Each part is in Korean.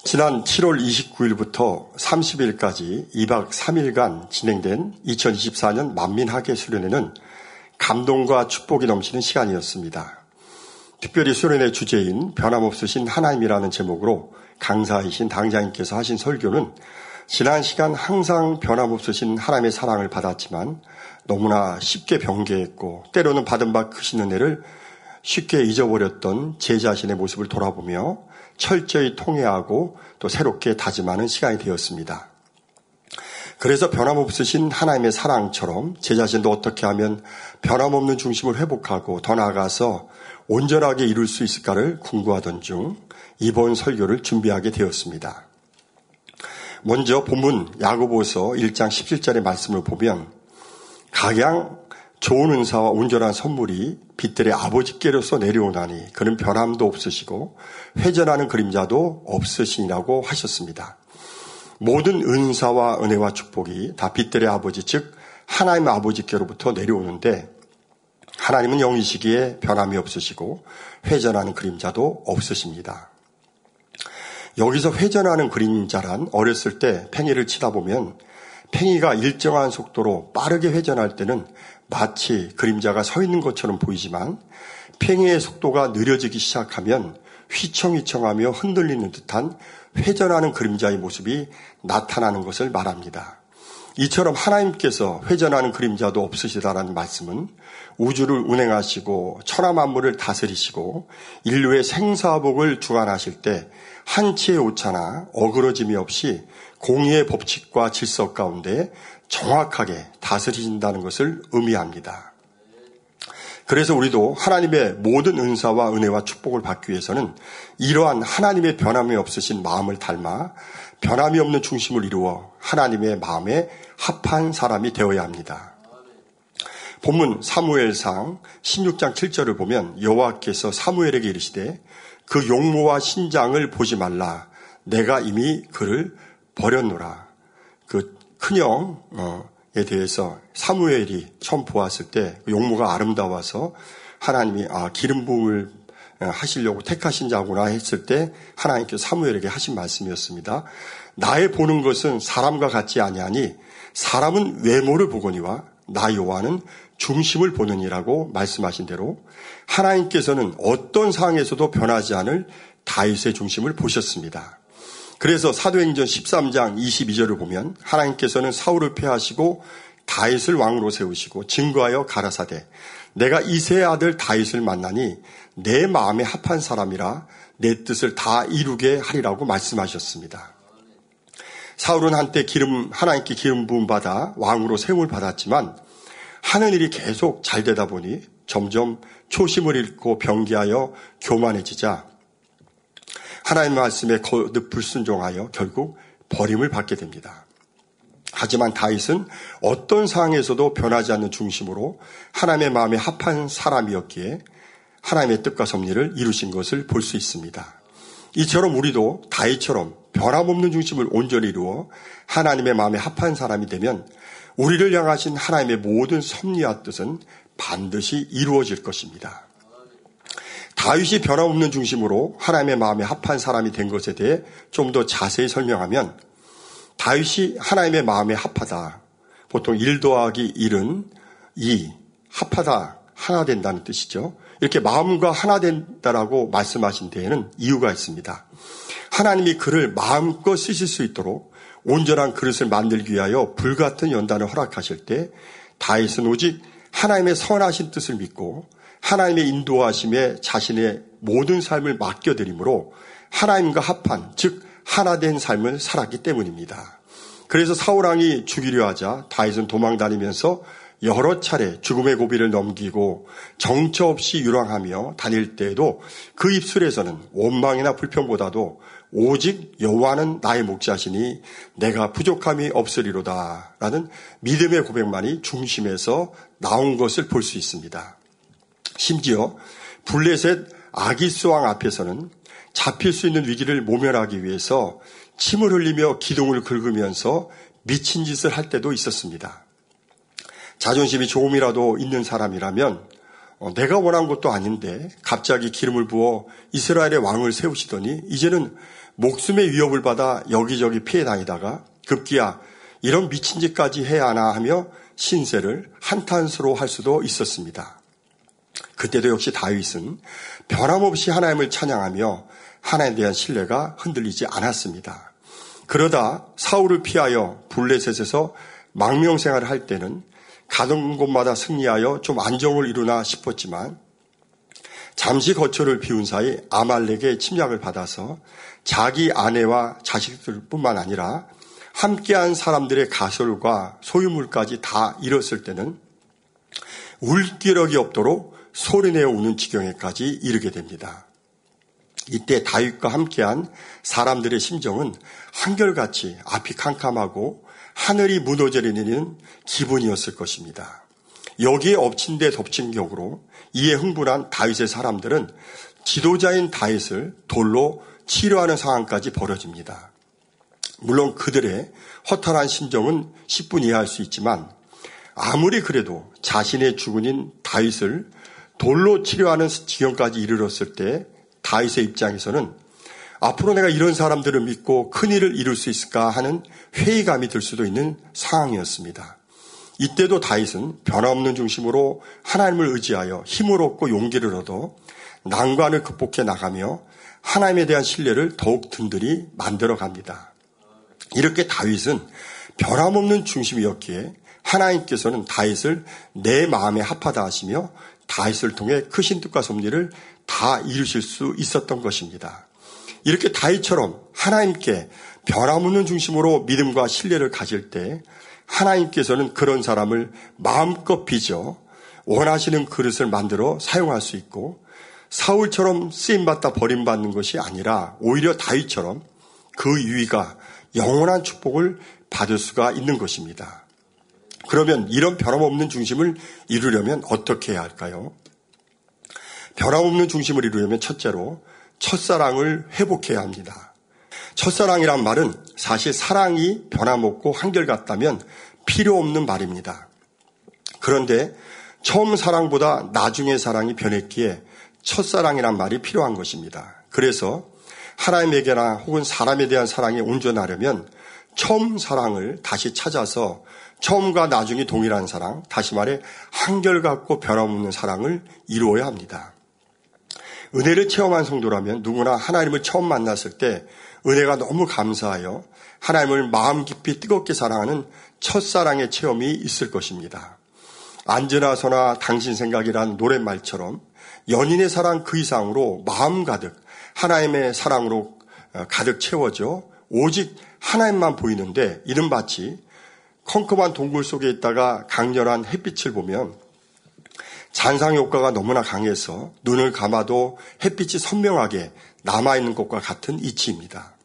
지난 7월 29일부터 30일까지 2박 3일간 진행된 2024년 만민학예 수련회는 감동과 축복이 넘치는 시간이었습니다. 특별히 수련회 주제인 변함없으신 하나님이라는 제목으로 강사이신 당장님께서 하신 설교는 지난 시간 항상 변함없으신 하나님의 사랑을 받았지만 너무나 쉽게 변개했고 때로는 받은 바 크신 은혜를 쉽게 잊어버렸던 제 자신의 모습을 돌아보며 철저히 통회하고 또 새롭게 다짐하는 시간이 되었습니다. 그래서 변함없으신 하나님의 사랑처럼 제 자신도 어떻게 하면 변함없는 중심을 회복하고 더 나아가서 온전하게 이룰 수 있을까를 궁구하던 중 이번 설교를 준비하게 되었습니다. 먼저 본문 야고보서 1장 17절의 말씀을 보면 각양 좋은 은사와 온전한 선물이 빛들의 아버지께로서 내려오나니 그는 변함도 없으시고 회전하는 그림자도 없으시니라고 하셨습니다. 모든 은사와 은혜와 축복이 다 빛들의 아버지 즉 하나님 아버지께로부터 내려오는데 하나님은 영이시기에 변함이 없으시고 회전하는 그림자도 없으십니다. 여기서 회전하는 그림자란 어렸을 때 팽이를 치다 보면 팽이가 일정한 속도로 빠르게 회전할 때는 마치 그림자가 서 있는 것처럼 보이지만 팽이의 속도가 느려지기 시작하면 휘청휘청하며 흔들리는 듯한 회전하는 그림자의 모습이 나타나는 것을 말합니다. 이처럼 하나님께서 회전하는 그림자도 없으시다라는 말씀은 우주를 운행하시고 천하 만물을 다스리시고 인류의 생사복을 주관하실 때 한치의 오차나 어그러짐이 없이 공의의 법칙과 질서 가운데 정확하게 다스리신다는 것을 의미합니다. 그래서 우리도 하나님의 모든 은사와 은혜와 축복을 받기 위해서는 이러한 하나님의 변함이 없으신 마음을 닮아 변함이 없는 중심을 이루어 하나님의 마음에 합한 사람이 되어야 합니다. 본문 사무엘상 16장 7절을 보면 여호와께서 사무엘에게 이르시되 그 용모와 신장을 보지 말라 내가 이미 그를 버렸노라. 그 큰형에 대해서 사무엘이 처음 보았을 때 용모가 아름다워서 하나님이 기름 부음을 하시려고 택하신 자구나 했을 때 하나님께서 사무엘에게 하신 말씀이었습니다. 나의 보는 것은 사람과 같지 아니하니 사람은 외모를 보거니와 나 여호와는 중심을 보느니라고 말씀하신 대로 하나님께서는 어떤 상황에서도 변하지 않을 다윗의 중심을 보셨습니다. 그래서 사도행전 13장 22절을 보면 하나님께서는 사울을 패하시고 다윗을 왕으로 세우시고 증거하여 가라사대 내가 이새의 아들 다윗을 만나니 내 마음에 합한 사람이라 내 뜻을 다 이루게 하리라고 말씀하셨습니다. 사울은 한때 하나님께 기름 부음 받아 왕으로 세움을 받았지만 하는 일이 계속 잘 되다 보니 점점 초심을 잃고 변개하여 교만해지자 하나님의 말씀에 거듭 불순종하여 결국 버림을 받게 됩니다. 하지만 다윗은 어떤 상황에서도 변하지 않는 중심으로 하나님의 마음에 합한 사람이었기에 하나님의 뜻과 섭리를 이루신 것을 볼 수 있습니다. 이처럼 우리도 다윗처럼 변함없는 중심을 온전히 이루어 하나님의 마음에 합한 사람이 되면 우리를 향하신 하나님의 모든 섭리와 뜻은 반드시 이루어질 것입니다. 다윗이 변함없는 중심으로 하나님의 마음에 합한 사람이 된 것에 대해 좀 더 자세히 설명하면 다윗이 하나님의 마음에 합하다. 보통 1 더하기 1은 2, 합하다, 하나 된다는 뜻이죠. 이렇게 마음과 하나 된다라고 말씀하신 데에는 이유가 있습니다. 하나님이 그를 마음껏 쓰실 수 있도록 온전한 그릇을 만들기 위하여 불같은 연단을 허락하실 때 다윗은 오직 하나님의 선하신 뜻을 믿고 하나님의 인도하심에 자신의 모든 삶을 맡겨드리므로 하나님과 합한 즉 하나 된 삶을 살았기 때문입니다. 그래서 사울왕이 죽이려 하자 다윗은 도망다니면서 여러 차례 죽음의 고비를 넘기고 정처 없이 유랑하며 다닐 때에도 그 입술에서는 원망이나 불평보다도 오직 여호와는 나의 목자시니 내가 부족함이 없으리로다 라는 믿음의 고백만이 중심에서 나온 것을 볼 수 있습니다. 심지어 블레셋 아기스 왕 앞에서는 잡힐 수 있는 위기를 모면하기 위해서 침을 흘리며 기둥을 긁으면서 미친 짓을 할 때도 있었습니다. 자존심이 조금이라도 있는 사람이라면 내가 원한 것도 아닌데 갑자기 기름을 부어 이스라엘의 왕을 세우시더니 이제는 목숨의 위협을 받아 여기저기 피해 다니다가 급기야 이런 미친 짓까지 해야 하나 하며 신세를 한탄스러워 할 수도 있었습니다. 그때도 역시 다윗은 변함없이 하나님을 찬양하며 하나님에 대한 신뢰가 흔들리지 않았습니다. 그러다 사울을 피하여 블레셋에서 망명생활을 할 때는 가던 곳마다 승리하여 좀 안정을 이루나 싶었지만 잠시 거처를 비운 사이 아말렉의 침략을 받아서 자기 아내와 자식들뿐만 아니라 함께한 사람들의 가설과 소유물까지 다 잃었을 때는 울 기력이 없도록 소리내어 우는 지경에까지 이르게 됩니다. 이때 다윗과 함께한 사람들의 심정은 한결같이 앞이 캄캄하고 하늘이 무너져내리는 기분이었을 것입니다. 여기에 엎친 데 덮친 격으로 이에 흥분한 다윗의 사람들은 지도자인 다윗을 돌로 치료하는 상황까지 벌어집니다. 물론 그들의 허탈한 심정은 10분 이해할 수 있지만 아무리 그래도 자신의 주군인 다윗을 돌로 치료하는 지경까지 이르렀을 때 다윗의 입장에서는 앞으로 내가 이런 사람들을 믿고 큰일을 이룰 수 있을까 하는 회의감이 들 수도 있는 상황이었습니다. 이때도 다윗은 변화없는 중심으로 하나님을 의지하여 힘을 얻고 용기를 얻어 난관을 극복해 나가며 하나님에 대한 신뢰를 더욱 든든히 만들어 갑니다. 이렇게 다윗은 변함없는 중심이었기에 하나님께서는 다윗을 내 마음에 합하다 하시며 다윗을 통해 크신 뜻과 섭리를 다 이루실 수 있었던 것입니다. 이렇게 다윗처럼 하나님께 변함없는 중심으로 믿음과 신뢰를 가질 때 하나님께서는 그런 사람을 마음껏 빚어 원하시는 그릇을 만들어 사용할 수 있고 사울처럼 쓰임받다 버림받는 것이 아니라 오히려 다윗처럼 그 유의가 영원한 축복을 받을 수가 있는 것입니다. 그러면 이런 변함없는 중심을 이루려면 어떻게 해야 할까요? 변함없는 중심을 이루려면 첫째로 첫사랑을 회복해야 합니다. 첫사랑이란 말은 사실 사랑이 변함없고 한결같다면 필요 없는 말입니다. 그런데 처음 사랑보다 나중에 사랑이 변했기에 첫사랑이란 말이 필요한 것입니다. 그래서 하나님에게나 혹은 사람에 대한 사랑이 온전하려면 처음 사랑을 다시 찾아서 처음과 나중이 동일한 사랑, 다시 말해 한결같고 변함없는 사랑을 이루어야 합니다. 은혜를 체험한 성도라면 누구나 하나님을 처음 만났을 때 은혜가 너무 감사하여 하나님을 마음 깊이 뜨겁게 사랑하는 첫사랑의 체험이 있을 것입니다. 앉으나 서나 당신 생각이란 노랫말처럼 연인의 사랑 그 이상으로 마음 가득 하나님의 사랑으로 가득 채워져 오직 하나님만 보이는데 이는 마치 컴컴한 동굴 속에 있다가 강렬한 햇빛을 보면 잔상 효과가 너무나 강해서 눈을 감아도 햇빛이 선명하게 남아있는 것과 같은 이치입니다.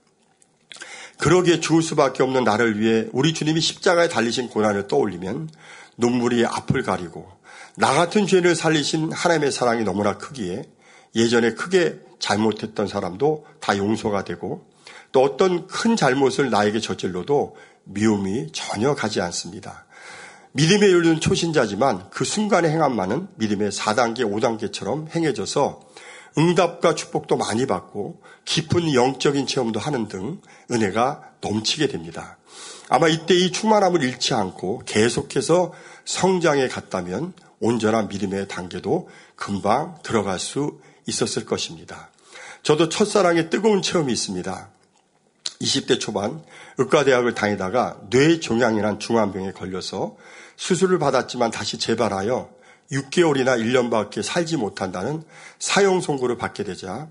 그러기에 죽을 수밖에 없는 나를 위해 우리 주님이 십자가에 달리신 고난을 떠올리면 눈물이 앞을 가리고 나 같은 죄를 살리신 하나님의 사랑이 너무나 크기에 예전에 크게 잘못했던 사람도 다 용서가 되고 또 어떤 큰 잘못을 나에게 저질러도 미움이 전혀 가지 않습니다. 믿음에 이르는 초신자지만 그 순간의 행함만은 믿음의 4단계, 5단계처럼 행해져서 응답과 축복도 많이 받고 깊은 영적인 체험도 하는 등 은혜가 넘치게 됩니다. 아마 이때 이 충만함을 잃지 않고 계속해서 성장해 갔다면 온전한 믿음의 단계도 금방 들어갈 수 있었을 것입니다. 저도 첫사랑의 뜨거운 체험이 있습니다. 20대 초반 의과대학을 다니다가 뇌종양이란 중환병에 걸려서 수술을 받았지만 다시 재발하여 6개월이나 1년밖에 살지 못한다는 사형 선고를 받게 되자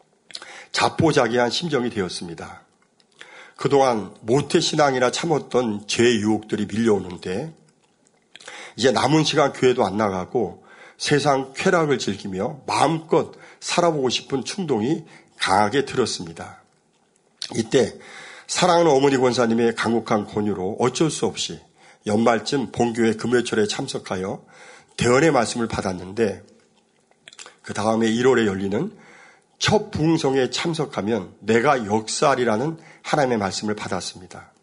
자포자기한 심정이 되었습니다. 그동안 모태신앙이라 참았던 죄 유혹들이 밀려오는데 이제 남은 시간 교회도 안 나가고 세상 쾌락을 즐기며 마음껏 살아보고 싶은 충동이 강하게 들었습니다. 이때 사랑하는 어머니 권사님의 간곡한 권유로 어쩔 수 없이 연말쯤 본교회 금요철에 참석하여 대언의 말씀을 받았는데 그 다음에 1월에 열리는 첫 부흥성에 참석하면 내가 역사하리라는 하나님의 말씀을 받았습니다.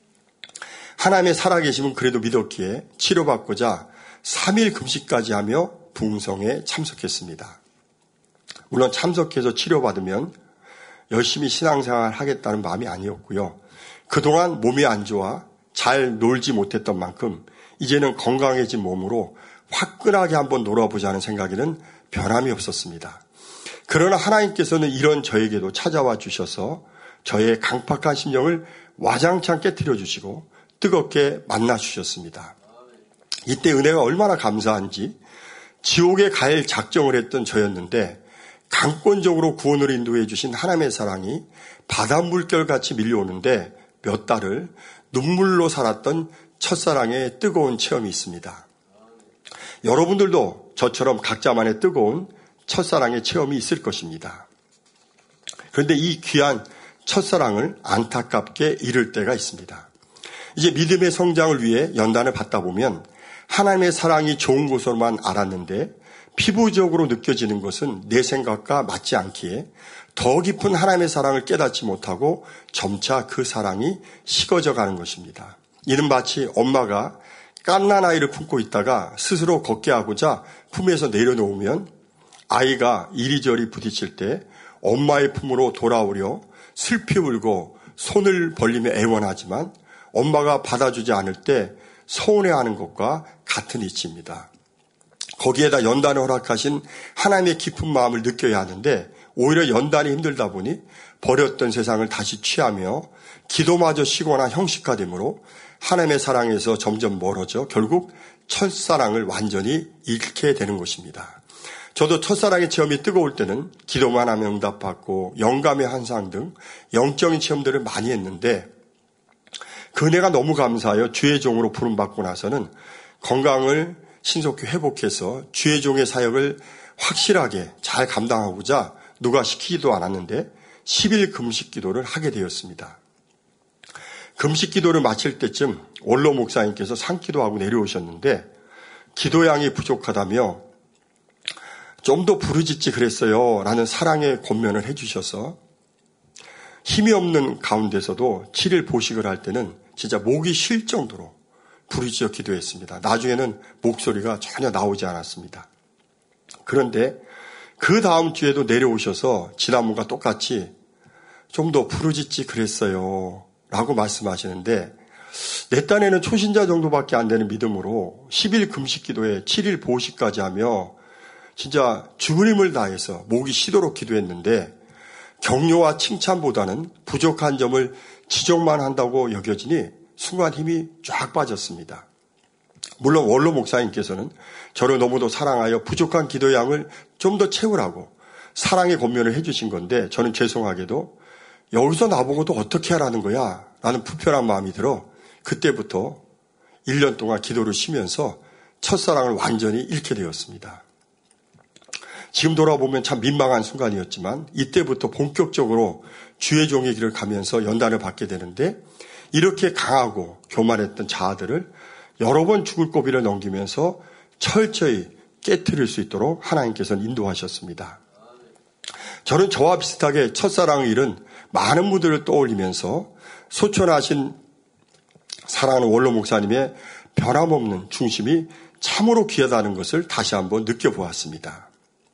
하나님의 살아계심은 그래도 믿었기에 치료받고자 3일 금식까지 하며 부흥성에 참석했습니다. 물론 참석해서 치료받으면 열심히 신앙생활 하겠다는 마음이 아니었고요. 그동안 몸이 안 좋아 잘 놀지 못했던 만큼 이제는 건강해진 몸으로 화끈하게 한번 놀아보자는 생각에는 변함이 없었습니다. 그러나 하나님께서는 이런 저에게도 찾아와 주셔서 저의 강팍한 심령을 와장창 깨트려 주시고 뜨겁게 만나 주셨습니다. 이때 은혜가 얼마나 감사한지 지옥에 갈 작정을 했던 저였는데 강권적으로 구원을 인도해 주신 하나님의 사랑이 바닷물결같이 밀려오는데 몇 달을 눈물로 살았던 첫사랑의 뜨거운 체험이 있습니다. 여러분들도 저처럼 각자만의 뜨거운 첫사랑의 체험이 있을 것입니다. 그런데 이 귀한 첫사랑을 안타깝게 잃을 때가 있습니다. 이제 믿음의 성장을 위해 연단을 받다 보면 하나님의 사랑이 좋은 것으로만 알았는데 피부적으로 느껴지는 것은 내 생각과 맞지 않기에 더 깊은 하나님의 사랑을 깨닫지 못하고 점차 그 사랑이 식어져 가는 것입니다. 이는 마치 엄마가 갓난 아이를 품고 있다가 스스로 걷게 하고자 품에서 내려놓으면 아이가 이리저리 부딪힐 때 엄마의 품으로 돌아오려 슬피 울고 손을 벌리며 애원하지만 엄마가 받아주지 않을 때 서운해하는 것과 같은 이치입니다. 거기에다 연단을 허락하신 하나님의 깊은 마음을 느껴야 하는데 오히려 연단이 힘들다 보니 버렸던 세상을 다시 취하며 기도마저 쉬거나 형식화되므로 하나님의 사랑에서 점점 멀어져 결국 첫사랑을 완전히 잃게 되는 것입니다. 저도 첫사랑의 체험이 뜨거울 때는 기도만 하면 응답받고 영감의 환상 등 영적인 체험들을 많이 했는데 그 은혜가 너무 감사하여 주의 종으로 부름받고 나서는 건강을 신속히 회복해서 주의 종의 사역을 확실하게 잘 감당하고자 누가 시키지도 않았는데 10일 금식 기도를 하게 되었습니다. 금식 기도를 마칠 때쯤 원로 목사님께서 상기도하고 내려오셨는데 기도량이 부족하다며 좀 더 부르짖지 그랬어요 라는 사랑의 권면을 해주셔서 힘이 없는 가운데서도 7일 보식을 할 때는 진짜 목이 쉴 정도로 부르짖어 기도했습니다. 나중에는 목소리가 전혀 나오지 않았습니다. 그런데 그 다음 주에도 내려오셔서 지난번과 똑같이 좀 더 부르짖지 그랬어요 라고 말씀하시는데 내 딴에는 초신자 정도밖에 안 되는 믿음으로 10일 금식 기도에 7일 보식까지 하며 진짜 죽을 힘을 다해서 목이 쉬도록 기도했는데 격려와 칭찬보다는 부족한 점을 지적만 한다고 여겨지니 순간 힘이 쫙 빠졌습니다. 물론 원로 목사님께서는 저를 너무도 사랑하여 부족한 기도량을 좀 더 채우라고 사랑의 권면을 해주신 건데 저는 죄송하게도 여기서 나보고도 어떻게 하라는 거야 라는 불편한 마음이 들어 그때부터 1년 동안 기도를 쉬면서 첫사랑을 완전히 잃게 되었습니다. 지금 돌아보면 참 민망한 순간이었지만 이때부터 본격적으로 주의 종의 길을 가면서 연단을 받게 되는데 이렇게 강하고 교만했던 자아들을 여러 번 죽을 고비를 넘기면서 철저히 깨트릴 수 있도록 하나님께서는 인도하셨습니다. 저는 저와 비슷하게 첫사랑을 잃은 많은 분들을 떠올리면서 소천하신 사랑하는 원로 목사님의 변함없는 중심이 참으로 귀하다는 것을 다시 한번 느껴보았습니다.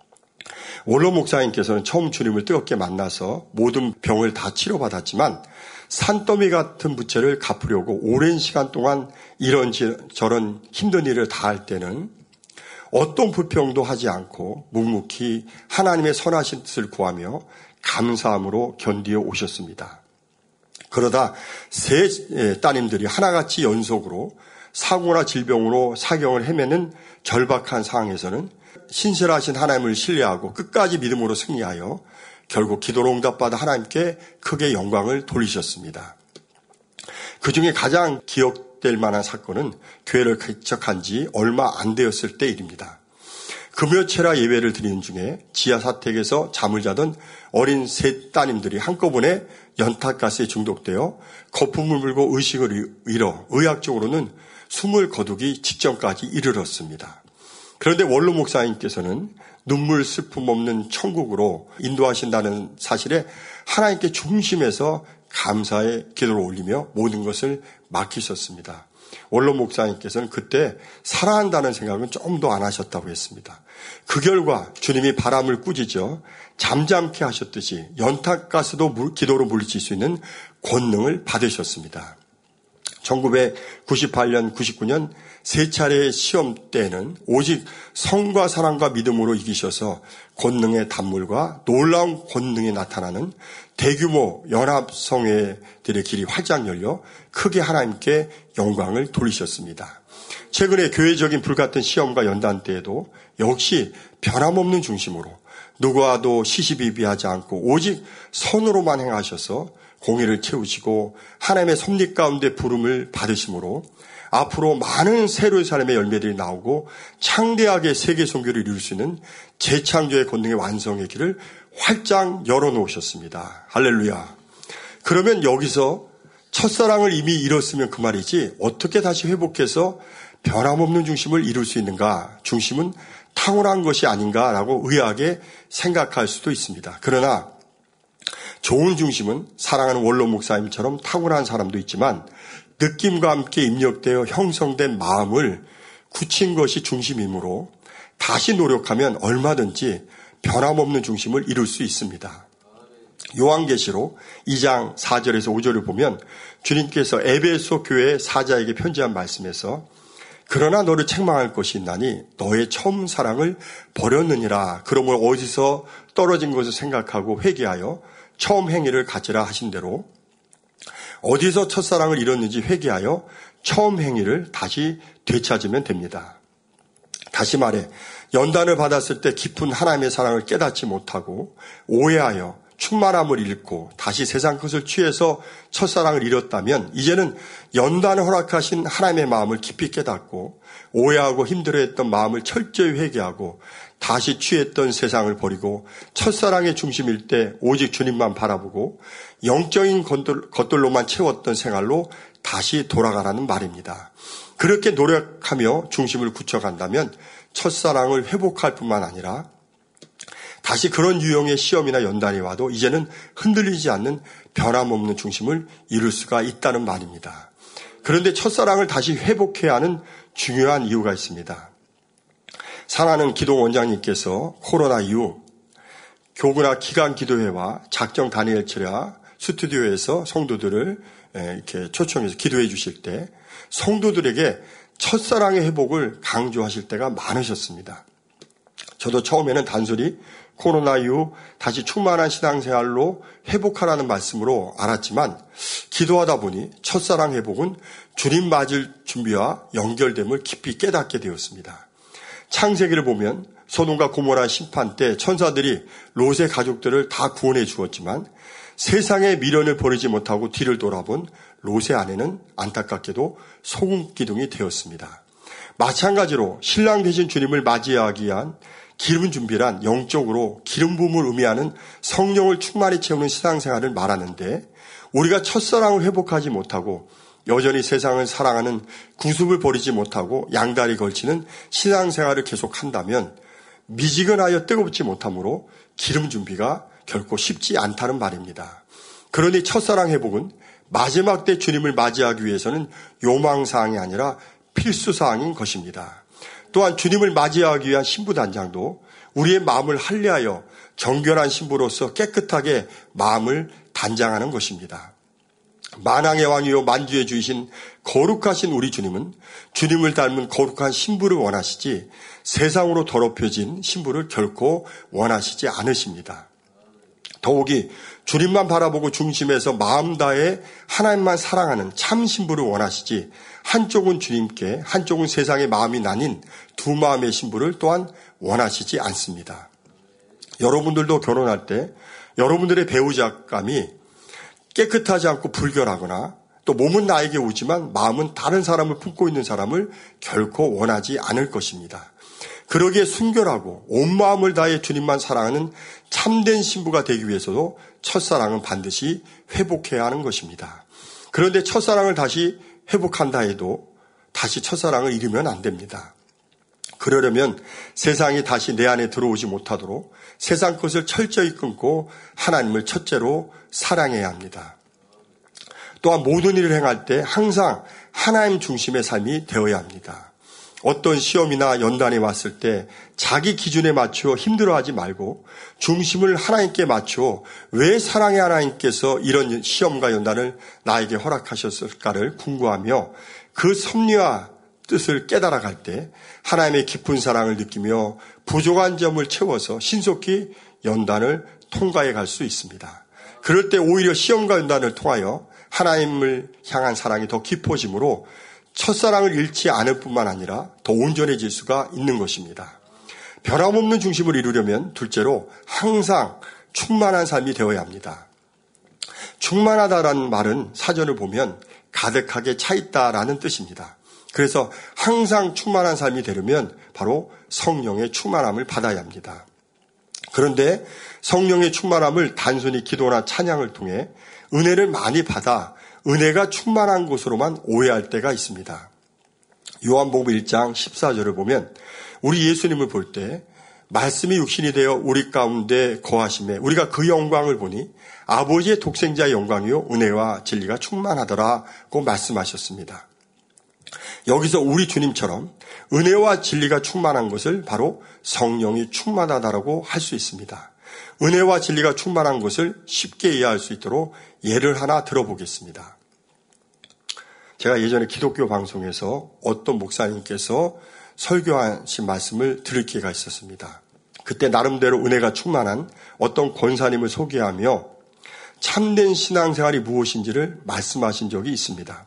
원로 목사님께서는 처음 주님을 뜨겁게 만나서 모든 병을 다 치료받았지만 산더미 같은 부채를 갚으려고 오랜 시간 동안 이런저런 힘든 일을 다 할 때는 어떤 불평도 하지 않고 묵묵히 하나님의 선하신 뜻을 구하며 감사함으로 견디어 오셨습니다. 그러다 세 따님들이 하나같이 연속으로 사고나 질병으로 사경을 헤매는 절박한 상황에서는 신실하신 하나님을 신뢰하고 끝까지 믿음으로 승리하여 결국 기도로 응답받아 하나님께 크게 영광을 돌리셨습니다. 그중에 가장 기억될 만한 사건은 교회를 개척한 지 얼마 안 되었을 때 일입니다. 금요체라 예배를 드리는 중에 지하 사택에서 잠을 자던 어린 세 따님들이 한꺼번에 연탄가스에 중독되어 거품을 불고 의식을 잃어 의학적으로는 숨을 거두기 직전까지 이르렀습니다. 그런데 원로 목사님께서는 눈물 슬픔 없는 천국으로 인도하신다는 사실에 하나님께 중심에서 감사의 기도를 올리며 모든 것을 맡기셨습니다. 원로 목사님께서는 그때 사랑한다는 생각은 조금도 안 하셨다고 했습니다. 그 결과 주님이 바람을 꾸짖어 잠잠케 하셨듯이 연탄가스도 기도로 물리칠 수 있는 권능을 받으셨습니다. 1998년, 99년 세 차례의 시험 때에는 오직 성과 사랑과 믿음으로 이기셔서 권능의 단물과 놀라운 권능이 나타나는 대규모 연합성회들의 길이 활짝 열려 크게 하나님께 영광을 돌리셨습니다. 최근에 교회적인 불같은 시험과 연단 때에도 역시 변함없는 중심으로 누구와도 시시비비하지 않고 오직 선으로만 행하셔서 공의를 채우시고 하나님의 섭리 가운데 부름을 받으심으로 앞으로 많은 새로운 삶의 열매들이 나오고 창대하게 세계 선교를 이룰 수 있는 재창조의 권능의 완성의 길을 활짝 열어놓으셨습니다. 할렐루야. 그러면 여기서 첫사랑을 이미 잃었으면 그 말이지 어떻게 다시 회복해서 변함없는 중심을 이룰 수 있는가? 중심은 탁월한 것이 아닌가라고 의아하게 생각할 수도 있습니다. 그러나 좋은 중심은 사랑하는 원로 목사님처럼 탁월한 사람도 있지만 느낌과 함께 입력되어 형성된 마음을 굳힌 것이 중심이므로 다시 노력하면 얼마든지 변함없는 중심을 이룰 수 있습니다. 요한계시록 2장 4절에서 5절을 보면 주님께서 에베소 교회 사자에게 편지한 말씀에서 그러나 너를 책망할 것이 있나니 너의 처음 사랑을 버렸느니라. 그러므로 어디서 떨어진 것을 생각하고 회개하여 처음 행위를 가지라 하신 대로 어디서 첫사랑을 잃었는지 회개하여 처음 행위를 다시 되찾으면 됩니다. 다시 말해 연단을 받았을 때 깊은 하나님의 사랑을 깨닫지 못하고 오해하여 충만함을 잃고 다시 세상 것을 취해서 첫사랑을 잃었다면 이제는 연단을 허락하신 하나님의 마음을 깊이 깨닫고 오해하고 힘들어했던 마음을 철저히 회개하고 다시 취했던 세상을 버리고 첫사랑의 중심일 때 오직 주님만 바라보고 영적인 것들로만 채웠던 생활로 다시 돌아가라는 말입니다. 그렇게 노력하며 중심을 굳혀간다면 첫사랑을 회복할 뿐만 아니라 다시 그런 유형의 시험이나 연단이 와도 이제는 흔들리지 않는 변함없는 중심을 이룰 수가 있다는 말입니다. 그런데 첫사랑을 다시 회복해야 하는 중요한 이유가 있습니다. 사랑하는 기도 원장님께서 코로나 이후 교구나 기간 기도회와 작정 다니엘 철야 스튜디오에서 성도들을 이렇게 초청해서 기도해 주실 때 성도들에게 첫사랑의 회복을 강조하실 때가 많으셨습니다. 저도 처음에는 단순히 코로나 이후 다시 충만한 신앙생활로 회복하라는 말씀으로 알았지만 기도하다 보니 첫사랑 회복은 주님 맞을 준비와 연결됨을 깊이 깨닫게 되었습니다. 창세기를 보면 소돔과 고모라 심판 때 천사들이 롯의 가족들을 다 구원해 주었지만 세상의 미련을 버리지 못하고 뒤를 돌아본 롯의 아내는 안타깝게도 소금 기둥이 되었습니다. 마찬가지로 신랑 되신 주님을 맞이하기 위한 기름 준비란 영적으로 기름 부음을 의미하는 성령을 충만히 채우는 신앙생활을 말하는데 우리가 첫사랑을 회복하지 못하고 여전히 세상을 사랑하는 구습을 버리지 못하고 양다리 걸치는 신앙생활을 계속한다면 미지근하여 뜨겁지 못하므로 기름 준비가 결코 쉽지 않다는 말입니다. 그러니 첫사랑 회복은 마지막 때 주님을 맞이하기 위해서는 요망사항이 아니라 필수사항인 것입니다. 또한 주님을 맞이하기 위한 신부단장도 우리의 마음을 할례하여 정결한 신부로서 깨끗하게 마음을 단장하는 것입니다. 만왕의 왕이요 만주의 주이신 거룩하신 우리 주님은 주님을 닮은 거룩한 신부를 원하시지 세상으로 더럽혀진 신부를 결코 원하시지 않으십니다. 더욱이 주님만 바라보고 중심에서 마음 다해 하나님만 사랑하는 참 신부를 원하시지 한쪽은 주님께 한쪽은 세상의 마음이 나뉜 두 마음의 신부를 또한 원하시지 않습니다. 여러분들도 결혼할 때 여러분들의 배우자감이 깨끗하지 않고 불결하거나 또 몸은 나에게 오지만 마음은 다른 사람을 품고 있는 사람을 결코 원하지 않을 것입니다. 그러기에 순결하고 온 마음을 다해 주님만 사랑하는 참된 신부가 되기 위해서도 첫사랑은 반드시 회복해야 하는 것입니다. 그런데 첫사랑을 다시 회복한다 해도 다시 첫사랑을 잃으면 안 됩니다. 그러려면 세상이 다시 내 안에 들어오지 못하도록 세상 것을 철저히 끊고 하나님을 첫째로 사랑해야 합니다. 또한 모든 일을 행할 때 항상 하나님 중심의 삶이 되어야 합니다. 어떤 시험이나 연단이 왔을 때 자기 기준에 맞추어 힘들어하지 말고 중심을 하나님께 맞추어 왜 사랑의 하나님께서 이런 시험과 연단을 나에게 허락하셨을까를 궁구하며 그 섭리와 뜻을 깨달아갈 때 하나님의 깊은 사랑을 느끼며 부족한 점을 채워서 신속히 연단을 통과해 갈 수 있습니다. 그럴 때 오히려 시험과 연단을 통하여 하나님을 향한 사랑이 더 깊어지므로 첫사랑을 잃지 않을 뿐만 아니라 더 온전해질 수가 있는 것입니다. 변함없는 중심을 이루려면 둘째로 항상 충만한 삶이 되어야 합니다. 충만하다라는 말은 사전을 보면 가득하게 차 있다라는 뜻입니다. 그래서 항상 충만한 삶이 되려면 바로 성령의 충만함을 받아야 합니다. 그런데 성령의 충만함을 단순히 기도나 찬양을 통해 은혜를 많이 받아 은혜가 충만한 것으로만 오해할 때가 있습니다. 요한복음 1장 14절을 보면 우리 예수님을 볼 때 말씀이 육신이 되어 우리 가운데 거하심에 우리가 그 영광을 보니 아버지의 독생자의 영광이요 은혜와 진리가 충만하더라고 말씀하셨습니다. 여기서 우리 주님처럼 은혜와 진리가 충만한 것을 바로 성령이 충만하다라고 할 수 있습니다. 은혜와 진리가 충만한 것을 쉽게 이해할 수 있도록 예를 하나 들어보겠습니다. 제가 예전에 기독교 방송에서 어떤 목사님께서 설교하신 말씀을 들을 기회가 있었습니다. 그때 나름대로 은혜가 충만한 어떤 권사님을 소개하며 참된 신앙생활이 무엇인지를 말씀하신 적이 있습니다.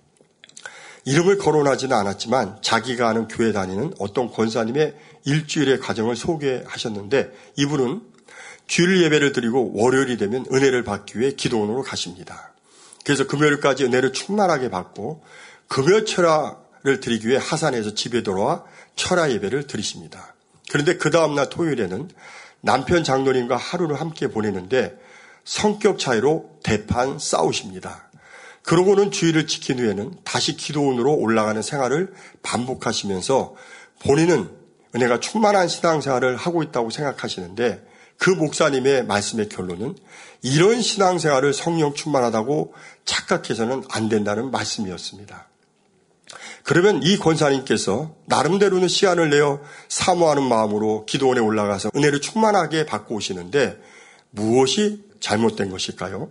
이름을 거론하지는 않았지만 자기가 아는 교회 다니는 어떤 권사님의 일주일의 과정을 소개하셨는데 이분은 주일 예배를 드리고 월요일이 되면 은혜를 받기 위해 기도원으로 가십니다. 그래서 금요일까지 은혜를 충만하게 받고 금요 철야를 드리기 위해 하산해서 집에 돌아와 철야 예배를 드리십니다. 그런데 그 다음날 토요일에는 남편 장로님과 하루를 함께 보내는데 성격 차이로 대판 싸우십니다. 그러고는 주일을 지킨 후에는 다시 기도원으로 올라가는 생활을 반복하시면서 본인은 은혜가 충만한 신앙생활을 하고 있다고 생각하시는데 그 목사님의 말씀의 결론은 이런 신앙생활을 성령 충만하다고 착각해서는 안 된다는 말씀이었습니다. 그러면 이 권사님께서 나름대로는 시간을 내어 사모하는 마음으로 기도원에 올라가서 은혜를 충만하게 받고 오시는데 무엇이 잘못된 것일까요?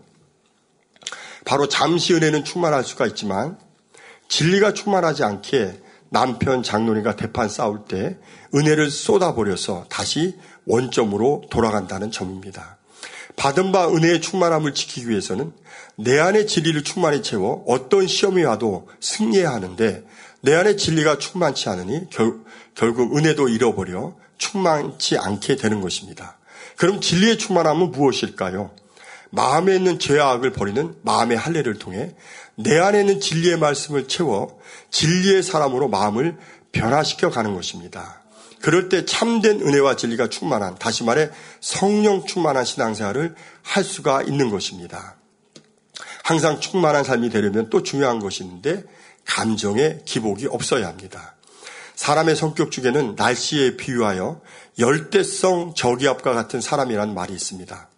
바로 잠시 은혜는 충만할 수가 있지만 진리가 충만하지 않게 남편 장로님과 대판 싸울 때 은혜를 쏟아버려서 다시 원점으로 돌아간다는 점입니다. 받은 바 은혜의 충만함을 지키기 위해서는 내 안의 진리를 충만히 채워 어떤 시험이 와도 승리해야 하는데 내 안의 진리가 충만치 않으니 결국 은혜도 잃어버려 충만치 않게 되는 것입니다. 그럼 진리의 충만함은 무엇일까요? 마음에 있는 죄와 악을 버리는 마음의 할례를 통해 내 안에 있는 진리의 말씀을 채워 진리의 사람으로 마음을 변화시켜 가는 것입니다. 그럴 때 참된 은혜와 진리가 충만한, 다시 말해 성령 충만한 신앙생활을 할 수가 있는 것입니다. 항상 충만한 삶이 되려면 또 중요한 것이 있는데 감정의 기복이 없어야 합니다. 사람의 성격 중에는 날씨에 비유하여 열대성 저기압과 같은 사람이라는 말이 있습니다.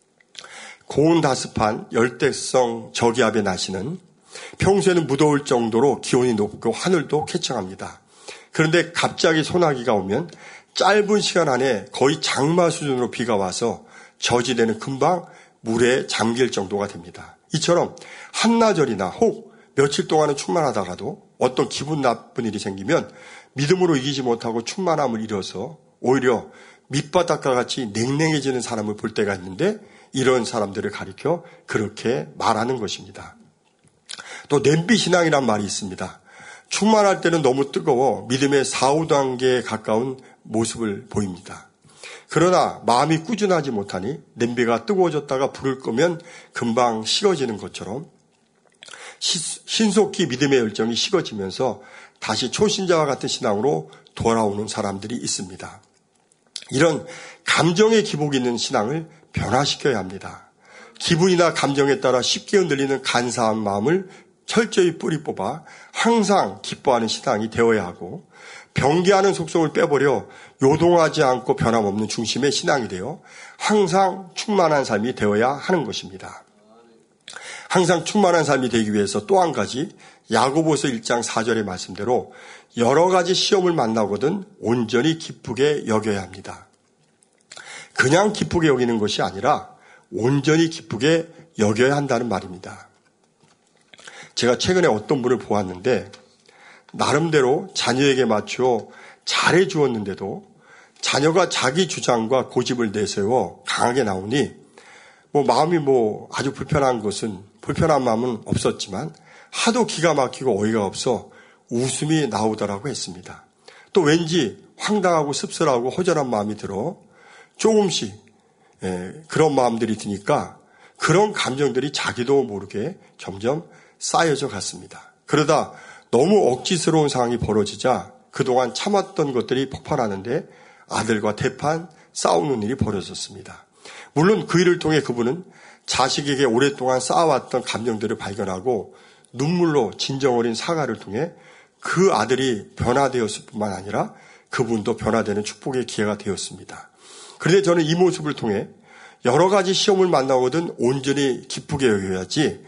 고온다습한 열대성 저기압의 날씨는 평소에는 무더울 정도로 기온이 높고 하늘도 쾌청합니다. 그런데 갑자기 소나기가 오면 짧은 시간 안에 거의 장마 수준으로 비가 와서 저지대는 금방 물에 잠길 정도가 됩니다. 이처럼 한나절이나 혹 며칠 동안은 충만하다가도 어떤 기분 나쁜 일이 생기면 믿음으로 이기지 못하고 충만함을 잃어서 오히려 밑바닥과 같이 냉랭해지는 사람을 볼 때가 있는데 이런 사람들을 가리켜 그렇게 말하는 것입니다. 또 냄비 신앙이란 말이 있습니다. 충만할 때는 너무 뜨거워 믿음의 4, 5단계에 가까운 모습을 보입니다. 그러나 마음이 꾸준하지 못하니 냄비가 뜨거워졌다가 불을 끄면 금방 식어지는 것처럼 신속히 믿음의 열정이 식어지면서 다시 초신자와 같은 신앙으로 돌아오는 사람들이 있습니다. 이런 감정의 기복이 있는 신앙을 변화시켜야 합니다. 기분이나 감정에 따라 쉽게 흔들리는 간사한 마음을 철저히 뿌리 뽑아 항상 기뻐하는 신앙이 되어야 하고 변개하는 속성을 빼버려 요동하지 않고 변함없는 중심의 신앙이 되어 항상 충만한 삶이 되어야 하는 것입니다. 항상 충만한 삶이 되기 위해서 또 한 가지 야고보서 1장 4절의 말씀대로 여러 가지 시험을 만나거든 온전히 기쁘게 여겨야 합니다. 그냥 기쁘게 여기는 것이 아니라 온전히 기쁘게 여겨야 한다는 말입니다. 제가 최근에 어떤 분을 보았는데 나름대로 자녀에게 맞추어 잘해 주었는데도 자녀가 자기 주장과 고집을 내세워 강하게 나오니 마음이 아주 불편한 마음은 없었지만 하도 기가 막히고 어이가 없어 웃음이 나오더라고 했습니다. 또 왠지 황당하고 씁쓸하고 허전한 마음이 들어 조금씩 그런 마음들이 드니까 그런 감정들이 자기도 모르게 점점 쌓여져 갔습니다. 그러다 너무 억지스러운 상황이 벌어지자 그동안 참았던 것들이 폭발하는데 아들과 대판 싸우는 일이 벌어졌습니다. 물론 그 일을 통해 그분은 자식에게 오랫동안 쌓아왔던 감정들을 발견하고 눈물로 진정 어린 사과를 통해 그 아들이 변화되었을 뿐만 아니라 그분도 변화되는 축복의 기회가 되었습니다. 그런데 저는 이 모습을 통해 여러 가지 시험을 만나거든 온전히 기쁘게 여겨야지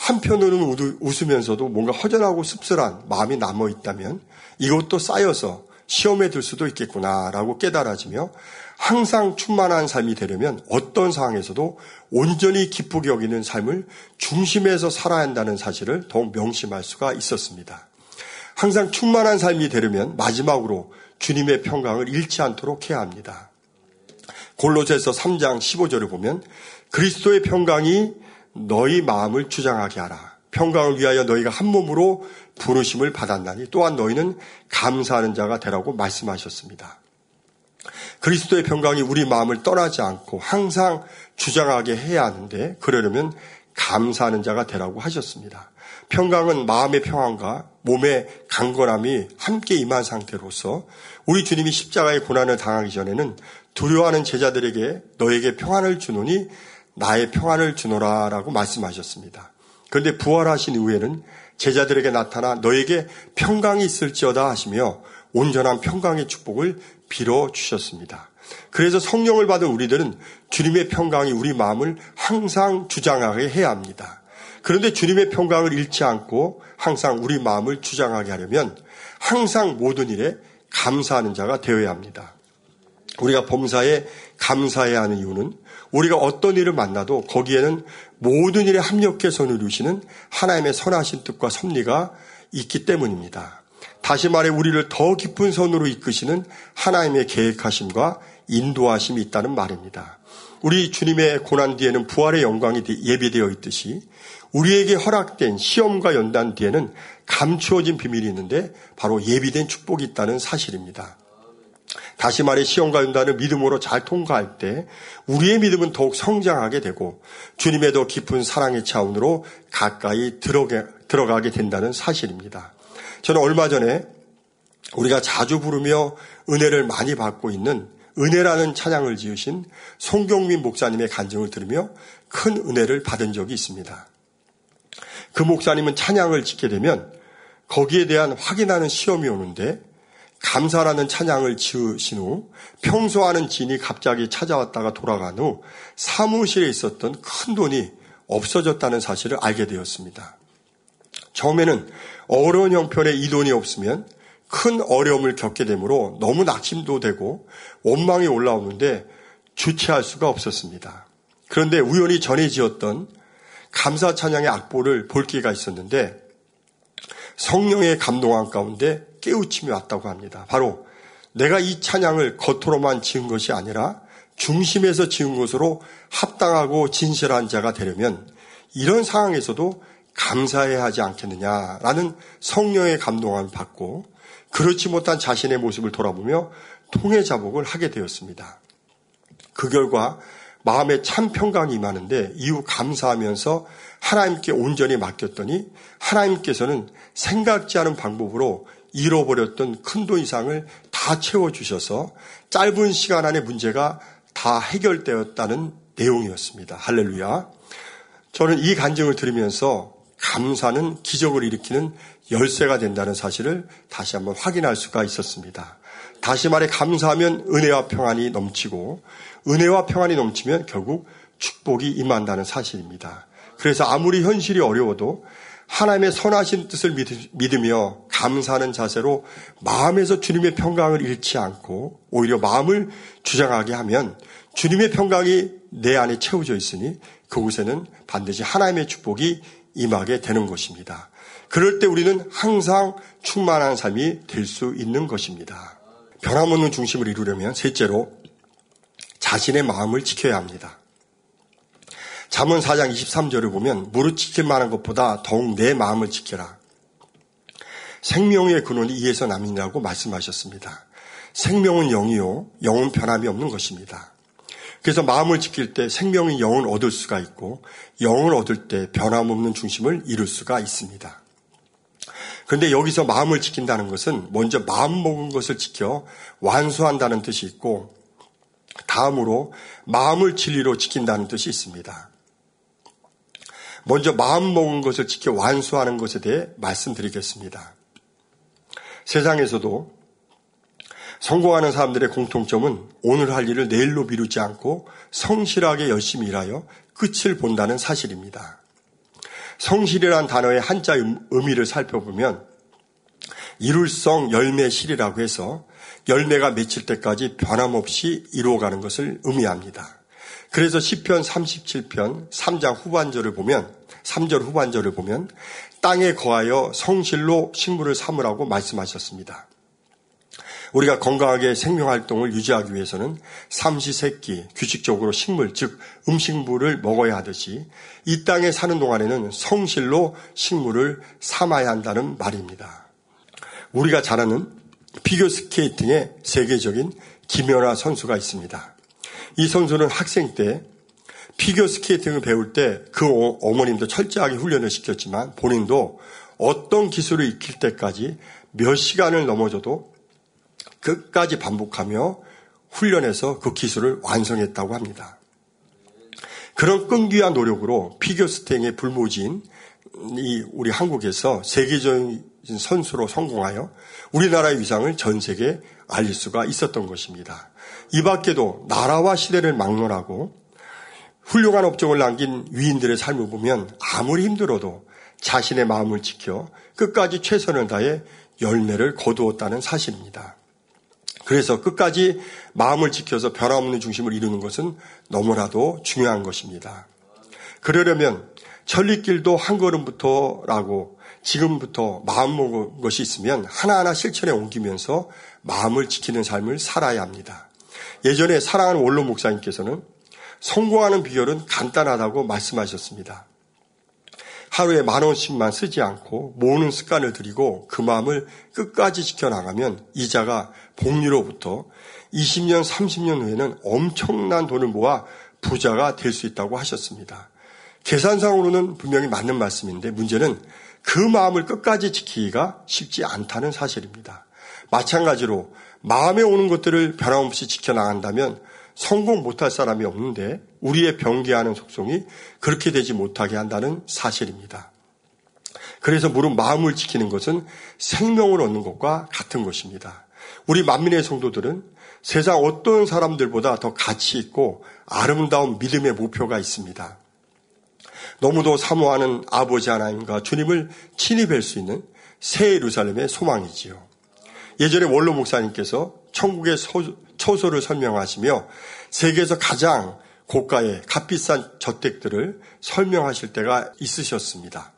한편으로는 웃으면서도 뭔가 허전하고 씁쓸한 마음이 남아있다면 이것도 쌓여서 시험에 들 수도 있겠구나라고 깨달아지며 항상 충만한 삶이 되려면 어떤 상황에서도 온전히 기쁘게 여기는 삶을 중심에서 살아야 한다는 사실을 더욱 명심할 수가 있었습니다. 항상 충만한 삶이 되려면 마지막으로 주님의 평강을 잃지 않도록 해야 합니다. 골로새서 3장 15절을 보면 그리스도의 평강이 너희 마음을 주장하게 하라. 평강을 위하여 너희가 한 몸으로 부르심을 받았나니 또한 너희는 감사하는 자가 되라고 말씀하셨습니다. 그리스도의 평강이 우리 마음을 떠나지 않고 항상 주장하게 해야 하는데 그러려면 감사하는 자가 되라고 하셨습니다. 평강은 마음의 평안과 몸의 강건함이 함께 임한 상태로서 우리 주님이 십자가의 고난을 당하기 전에는 두려워하는 제자들에게 너에게 평안을 주노니 나의 평안을 주노라라고 말씀하셨습니다. 그런데 부활하신 이후에는 제자들에게 나타나 너에게 평강이 있을지어다 하시며 온전한 평강의 축복을 빌어주셨습니다. 그래서 성령을 받은 우리들은 주님의 평강이 우리 마음을 항상 주장하게 해야 합니다. 그런데 주님의 평강을 잃지 않고 항상 우리 마음을 주장하게 하려면 항상 모든 일에 감사하는 자가 되어야 합니다. 우리가 범사에 감사해야 하는 이유는 우리가 어떤 일을 만나도 거기에는 모든 일에 합력해서 누리시는 하나님의 선하신 뜻과 섭리가 있기 때문입니다. 다시 말해 우리를 더 깊은 선으로 이끄시는 하나님의 계획하심과 인도하심이 있다는 말입니다. 우리 주님의 고난 뒤에는 부활의 영광이 예비되어 있듯이 우리에게 허락된 시험과 연단 뒤에는 감추어진 비밀이 있는데 바로 예비된 축복이 있다는 사실입니다. 다시 말해 시험과 연단을 믿음으로 잘 통과할 때 우리의 믿음은 더욱 성장하게 되고 주님의 더 깊은 사랑의 차원으로 가까이 들어가게 된다는 사실입니다. 저는 얼마 전에 우리가 자주 부르며 은혜를 많이 받고 있는 은혜라는 찬양을 지으신 송경민 목사님의 간증을 들으며 큰 은혜를 받은 적이 있습니다. 그 목사님은 찬양을 짓게 되면 거기에 대한 확인하는 시험이 오는데 감사라는 찬양을 지으신 후 평소 하는 진이 갑자기 찾아왔다가 돌아간 후 사무실에 있었던 큰 돈이 없어졌다는 사실을 알게 되었습니다. 처음에는 어려운 형편에 이 돈이 없으면 큰 어려움을 겪게 되므로 너무 낙심도 되고 원망이 올라오는데 주체할 수가 없었습니다. 그런데 우연히 전에 지었던 감사 찬양의 악보를 볼 기회가 있었는데 성령의 감동한 가운데 깨우침이 왔다고 합니다. 바로 내가 이 찬양을 겉으로만 지은 것이 아니라 중심에서 지은 것으로 합당하고 진실한 자가 되려면 이런 상황에서도 감사해야 하지 않겠느냐라는 성령의 감동함을 받고 그렇지 못한 자신의 모습을 돌아보며 통회자복을 하게 되었습니다. 그 결과 마음에 참 평강이 임하는데 이후 감사하면서 하나님께 온전히 맡겼더니 하나님께서는 생각지 않은 방법으로 잃어버렸던 큰 돈 이상을 다 채워주셔서 짧은 시간 안에 문제가 다 해결되었다는 내용이었습니다. 할렐루야. 저는 이 간증을 들으면서 감사는 기적을 일으키는 열쇠가 된다는 사실을 다시 한번 확인할 수가 있었습니다. 다시 말해 감사하면 은혜와 평안이 넘치고 은혜와 평안이 넘치면 결국 축복이 임한다는 사실입니다. 그래서 아무리 현실이 어려워도 하나님의 선하신 뜻을 믿으며 감사하는 자세로 마음에서 주님의 평강을 잃지 않고 오히려 마음을 주장하게 하면 주님의 평강이 내 안에 채워져 있으니 그곳에는 반드시 하나님의 축복이 임하게 되는 것입니다. 그럴 때 우리는 항상 충만한 삶이 될 수 있는 것입니다. 변함없는 중심을 이루려면 셋째로 자신의 마음을 지켜야 합니다. 잠언 4장 23절을 보면 무릇 지킬 만한 것보다 더욱 내 마음을 지켜라. 생명의 근원이 이에서 남이라고 말씀하셨습니다. 생명은 영이요, 영은 변함이 없는 것입니다. 그래서 마음을 지킬 때 생명인 영은 얻을 수가 있고 영을 얻을 때 변함없는 중심을 이룰 수가 있습니다. 그런데 여기서 마음을 지킨다는 것은 먼저 마음 먹은 것을 지켜 완수한다는 뜻이 있고 다음으로 마음을 진리로 지킨다는 뜻이 있습니다. 먼저 마음 먹은 것을 지켜 완수하는 것에 대해 말씀드리겠습니다. 세상에서도 성공하는 사람들의 공통점은 오늘 할 일을 내일로 미루지 않고 성실하게 열심히 일하여 끝을 본다는 사실입니다. 성실이란 단어의 한자 의미를 살펴보면 이룰성 열매실이라고 해서 열매가 맺힐 때까지 변함없이 이루어가는 것을 의미합니다. 그래서 시편 37편 3장 후반절을 보면 3절 후반절을 보면 땅에 거하여 성실로 식물을 삼으라고 말씀하셨습니다. 우리가 건강하게 생명활동을 유지하기 위해서는 삼시세끼 규칙적으로 식물 즉 음식물을 먹어야 하듯이 이 땅에 사는 동안에는 성실로 식물을 삼아야 한다는 말입니다. 우리가 잘 아는 피겨스케이팅의 세계적인 김연아 선수가 있습니다. 이 선수는 학생 때 피겨스케이팅을 배울 때 그 어머님도 철저하게 훈련을 시켰지만 본인도 어떤 기술을 익힐 때까지 몇 시간을 넘어져도 끝까지 반복하며 훈련해서 그 기술을 완성했다고 합니다. 그런 끈기와 노력으로 피겨스케이팅의 불모지인 우리 한국에서 세계적인 선수로 성공하여 우리나라의 위상을 전 세계에 알릴 수가 있었던 것입니다. 이 밖에도 나라와 시대를 막론하고 훌륭한 업적을 남긴 위인들의 삶을 보면 아무리 힘들어도 자신의 마음을 지켜 끝까지 최선을 다해 열매를 거두었다는 사실입니다. 그래서 끝까지 마음을 지켜서 변함없는 중심을 이루는 것은 너무나도 중요한 것입니다. 그러려면 천리길도 한 걸음부터라고 지금부터 마음 먹은 것이 있으면 하나하나 실천에 옮기면서 마음을 지키는 삶을 살아야 합니다. 예전에 사랑하는 원로 목사님께서는 성공하는 비결은 간단하다고 말씀하셨습니다. 하루에 10,000원씩만 쓰지 않고 모으는 습관을 들이고 그 마음을 끝까지 지켜나가면 이자가 복리로부터 20년, 30년 후에는 엄청난 돈을 모아 부자가 될 수 있다고 하셨습니다. 계산상으로는 분명히 맞는 말씀인데 문제는 그 마음을 끝까지 지키기가 쉽지 않다는 사실입니다. 마찬가지로 마음에 오는 것들을 변함없이 지켜나간다면 성공 못할 사람이 없는데 우리의 병기하는 속성이 그렇게 되지 못하게 한다는 사실입니다. 그래서 무릇 마음을 지키는 것은 생명을 얻는 것과 같은 것입니다. 우리 만민의 성도들은 세상 어떤 사람들보다 더 가치 있고 아름다운 믿음의 목표가 있습니다. 너무도 사모하는 아버지 하나님과 주님을 친히 뵐 수 있는 새 예루살렘의 소망이지요. 예전에 원로 목사님께서 천국의 처소를 설명하시며 세계에서 가장 고가의 값비싼 저택들을 설명하실 때가 있으셨습니다.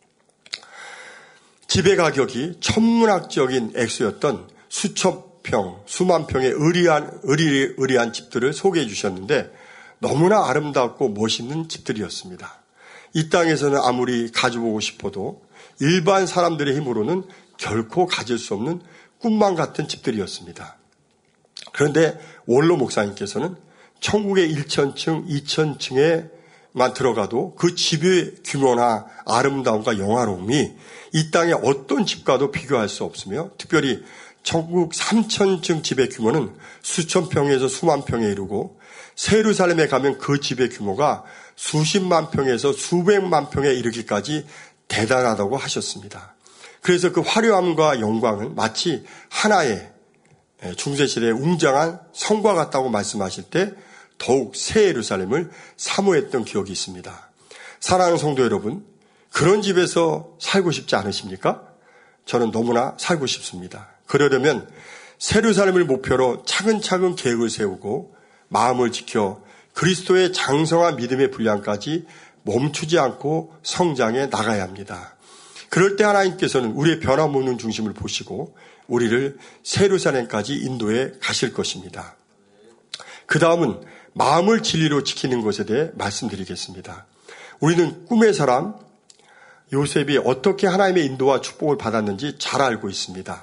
집의 가격이 천문학적인 액수였던 수천 평, 수만 평의 의리한 집들을 소개해 주셨는데 너무나 아름답고 멋있는 집들이었습니다. 이 땅에서는 아무리 가져보고 싶어도 일반 사람들의 힘으로는 결코 가질 수 없는 꿈만 같은 집들이었습니다. 그런데 원로 목사님께서는 천국의 1,000층, 2,000층에만 들어가도 그 집의 규모나 아름다움과 영화로움이 이 땅의 어떤 집과도 비교할 수 없으며 특별히 천국 3,000층 집의 규모는 수천 평에서 수만 평에 이르고 새 예루살렘에 가면 그 집의 규모가 수십만 평에서 수백만 평에 이르기까지 대단하다고 하셨습니다. 그래서 그 화려함과 영광은 마치 하나의 중세시대의 웅장한 성과 같다고 말씀하실 때 더욱 새 예루살렘을 사모했던 기억이 있습니다. 사랑하는 성도 여러분, 그런 집에서 살고 싶지 않으십니까? 저는 너무나 살고 싶습니다. 그러려면 새로 삶을 목표로 차근차근 계획을 세우고 마음을 지켜 그리스도의 장성한 믿음의 분량까지 멈추지 않고 성장해 나가야 합니다. 그럴 때 하나님께서는 우리의 변함없는 중심을 보시고 우리를 세루살렘까지 인도해 가실 것입니다. 그 다음은 마음을 진리로 지키는 것에 대해 말씀드리겠습니다. 우리는 꿈의 사람 요셉이 어떻게 하나님의 인도와 축복을 받았는지 잘 알고 있습니다.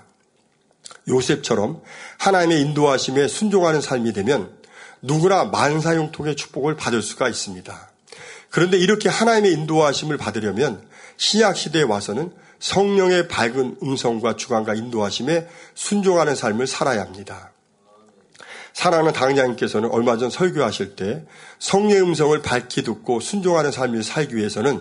요셉처럼 하나님의 인도하심에 순종하는 삶이 되면 누구나 만사형통의 축복을 받을 수가 있습니다. 그런데 이렇게 하나님의 인도하심을 받으려면 신약시대에 와서는 성령의 밝은 음성과 주관과 인도하심에 순종하는 삶을 살아야 합니다. 사랑하는 당장님께서는 얼마 전 설교하실 때 성령의 음성을 밝히 듣고 순종하는 삶을 살기 위해서는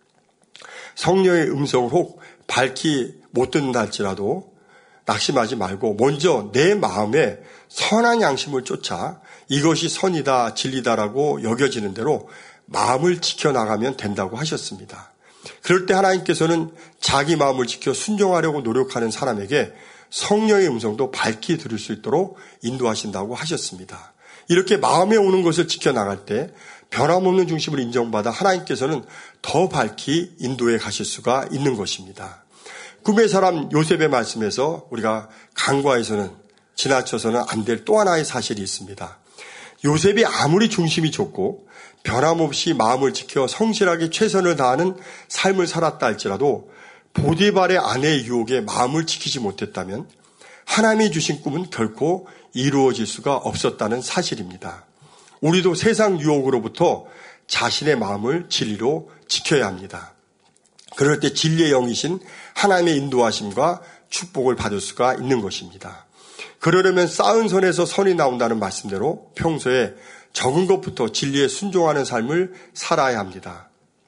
성령의 음성을 혹 밝히 못 듣는다 할지라도 낙심하지 말고 먼저 내 마음에 선한 양심을 쫓아 이것이 선이다 진리다라고 여겨지는 대로 마음을 지켜나가면 된다고 하셨습니다. 그럴 때 하나님께서는 자기 마음을 지켜 순종하려고 노력하는 사람에게 성령의 음성도 밝히 들을 수 있도록 인도하신다고 하셨습니다. 이렇게 마음에 오는 것을 지켜나갈 때 변함없는 중심을 인정받아 하나님께서는 더 밝히 인도해 가실 수가 있는 것입니다. 꿈의 사람 요셉의 말씀에서 우리가 간과해서는 지나쳐서는 안 될 또 하나의 사실이 있습니다. 요셉이 아무리 중심이 좁고 변함없이 마음을 지켜 성실하게 최선을 다하는 삶을 살았다 할지라도 보디발의 아내의 유혹에 마음을 지키지 못했다면 하나님이 주신 꿈은 결코 이루어질 수가 없었다는 사실입니다. 우리도 세상 유혹으로부터 자신의 마음을 진리로 지켜야 합니다. 그럴 때 진리의 영이신 하나님의 인도하심과 축복을 받을 수가 있는 것입니다. 그러려면 쌓은 선에서 선이 나온다는 말씀대로 평소에 적은 것부터 진리에 순종하는 삶을 살아야 합니다.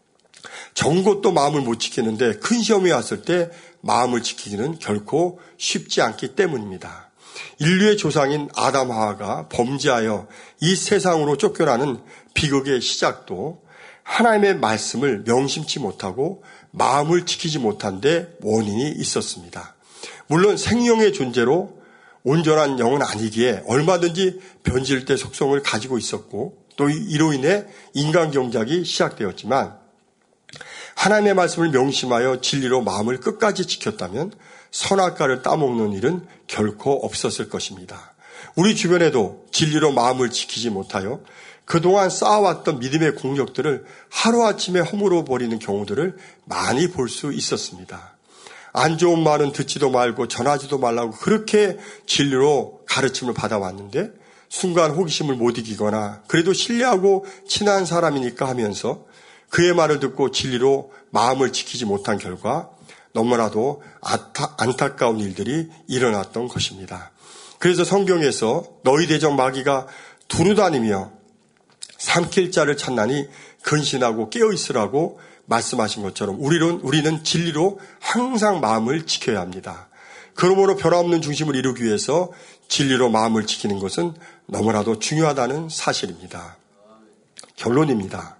적은 것도 마음을 못 지키는데 큰 시험이 왔을 때 마음을 지키기는 결코 쉽지 않기 때문입니다. 인류의 조상인 아담 하와가 범죄하여 이 세상으로 쫓겨나는 비극의 시작도 하나님의 말씀을 명심치 못하고 마음을 지키지 못한 데 원인이 있었습니다. 물론 생명의 존재로 온전한 영은 아니기에 얼마든지 변질 때 속성을 가지고 있었고 또 이로 인해 인간 경작이 시작되었지만 하나님의 말씀을 명심하여 진리로 마음을 끝까지 지켰다면 선악과를 따먹는 일은 결코 없었을 것입니다. 우리 주변에도 진리로 마음을 지키지 못하여 그동안 쌓아왔던 믿음의 공력들을 하루아침에 허물어 버리는 경우들을 많이 볼 수 있었습니다. 안 좋은 말은 듣지도 말고 전하지도 말라고 그렇게 진리로 가르침을 받아왔는데 순간 호기심을 못 이기거나 그래도 신뢰하고 친한 사람이니까 하면서 그의 말을 듣고 진리로 마음을 지키지 못한 결과 너무나도 안타까운 일들이 일어났던 것입니다. 그래서 성경에서 너희 대적 마귀가 두루다니며 삼킬 자를 찾나니 근신하고 깨어있으라고 말씀하신 것처럼 우리는 진리로 항상 마음을 지켜야 합니다. 그러므로 변화없는 중심을 이루기 위해서 진리로 마음을 지키는 것은 너무나도 중요하다는 사실입니다. 결론입니다.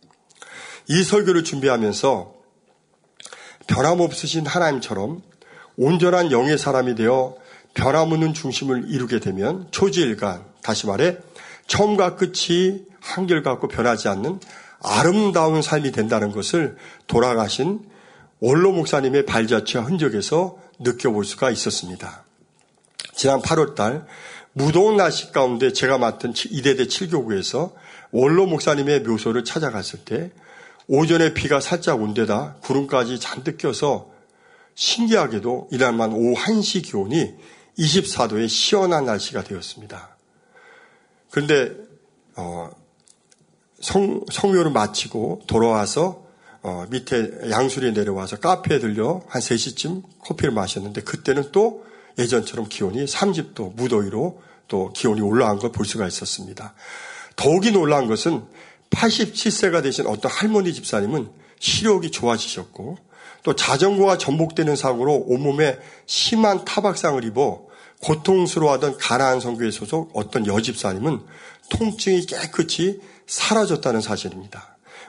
이 설교를 준비하면서 변함없으신 하나님처럼 온전한 영의 사람이 되어 변함없는 중심을 이루게 되면 초지일간, 다시 말해 처음과 끝이 한결같고 변하지 않는 아름다운 삶이 된다는 것을 돌아가신 원로 목사님의 발자취와 흔적에서 느껴볼 수가 있었습니다. 지난 8월 달 무더운 날씨 가운데 제가 맡은 이대대 7교구에서 원로 목사님의 묘소를 찾아갔을 때 오전에 비가 살짝 온 데다 구름까지 잔뜩 껴서 신기하게도 이날만 오후 1시 기온이 24도의 시원한 날씨가 되었습니다. 그런데 성묘를 마치고 돌아와서 밑에 양수리에 내려와서 카페에 들려 한 3시쯤 커피를 마셨는데 그때는 또 예전처럼 기온이 30도 무더위로 또 기온이 올라간 걸 볼 수가 있었습니다. 더욱이 놀라운 것은 87세가 되신 어떤 할머니 집사님은 시력이 좋아지셨고 또 자전거가 전복되는 사고로 온몸에 심한 타박상을 입어 고통스러워하던 가나안 선교회 소속 어떤 여집사님은 통증이 깨끗이 사라졌다는 사실입니다.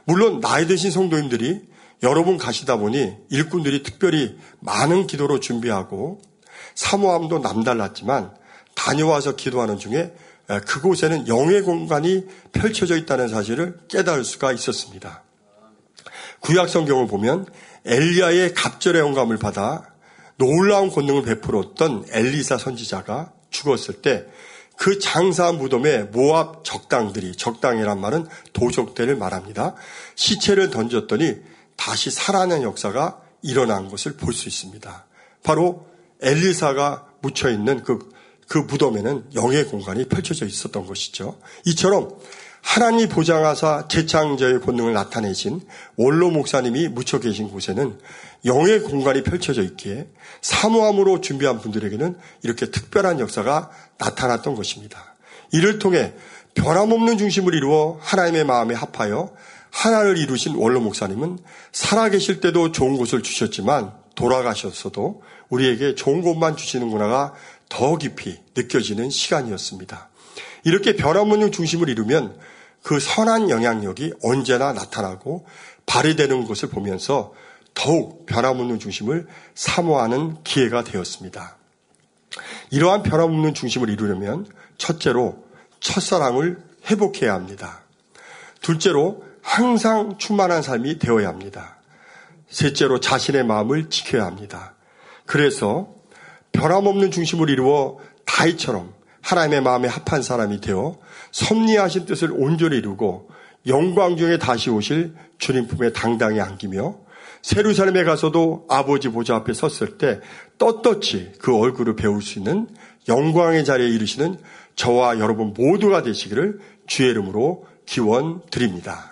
물론 나이 드신 성도님들이 여러 분 가시다 보니 일꾼들이 특별히 많은 기도로 준비하고 사모함도 남달랐지만 다녀와서 기도하는 중에 그곳에는 영의 공간이 펼쳐져 있다는 사실을 깨달을 수가 있었습니다. 구약 성경을 보면 엘리야의 갑절의 영감을 받아 놀라운 권능을 베풀었던 엘리사 선지자가 죽었을 때 그 장사 무덤에 모압 적당들이, 적당이란 말은 도적들을 말합니다. 시체를 던졌더니 다시 살아난 역사가 일어난 것을 볼 수 있습니다. 바로 엘리사가 묻혀있는 그 무덤에는 영의 공간이 펼쳐져 있었던 것이죠. 이처럼 하나님이 보장하사 재창조의 본능을 나타내신 원로 목사님이 묻혀 계신 곳에는 영의 공간이 펼쳐져 있기에 사모함으로 준비한 분들에게는 이렇게 특별한 역사가 나타났던 것입니다. 이를 통해 변함없는 중심을 이루어 하나님의 마음에 합하여 하나를 이루신 원로 목사님은 살아계실 때도 좋은 곳을 주셨지만 돌아가셨어도 우리에게 좋은 곳만 주시는구나가 더 깊이 느껴지는 시간이었습니다. 이렇게 변함없는 중심을 이루면 그 선한 영향력이 언제나 나타나고 발휘되는 것을 보면서 더욱 변함없는 중심을 사모하는 기회가 되었습니다. 이러한 변함없는 중심을 이루려면 첫째로 첫사랑을 회복해야 합니다. 둘째로 항상 충만한 삶이 되어야 합니다. 셋째로 자신의 마음을 지켜야 합니다. 그래서 변함없는 중심을 이루어 다윗처럼 하나님의 마음에 합한 사람이 되어 섭리하신 뜻을 온전히 이루고 영광 중에 다시 오실 주님 품에 당당히 안기며 예루살렘에 가서도 아버지 보좌 앞에 섰을 때 떳떳이 그 얼굴을 배울 수 있는 영광의 자리에 이르시는 저와 여러분 모두가 되시기를 주의 이름으로 기원드립니다.